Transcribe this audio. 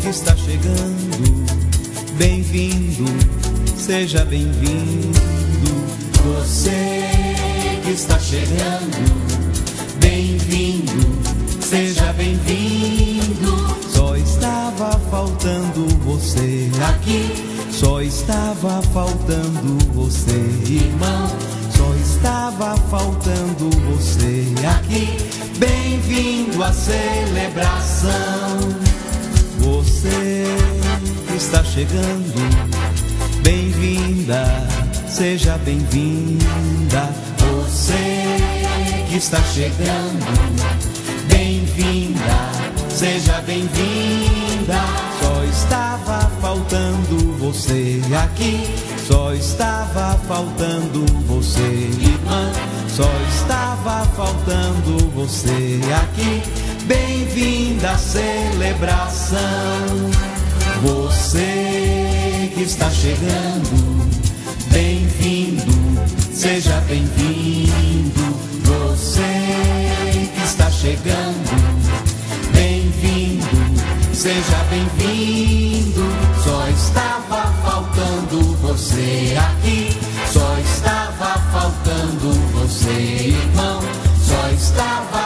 que está chegando, bem-vindo, seja bem-vindo. Você que está chegando, bem-vindo, seja bem-vindo. Só estava faltando você aqui, só estava faltando você, irmão. Só estava faltando você aqui, bem-vindo à celebração. Você que está chegando, bem-vinda, seja bem-vinda. Você que está chegando, bem-vinda, seja bem-vinda. Só estava faltando você aqui, só estava faltando você, irmã. Só estava faltando você aqui, bem-vinda à celebração. Você que está chegando, bem-vindo, seja bem-vindo. Você que está chegando, bem-vindo, seja bem-vindo. Só estava faltando você aqui, só estava faltando você, irmão. Só estava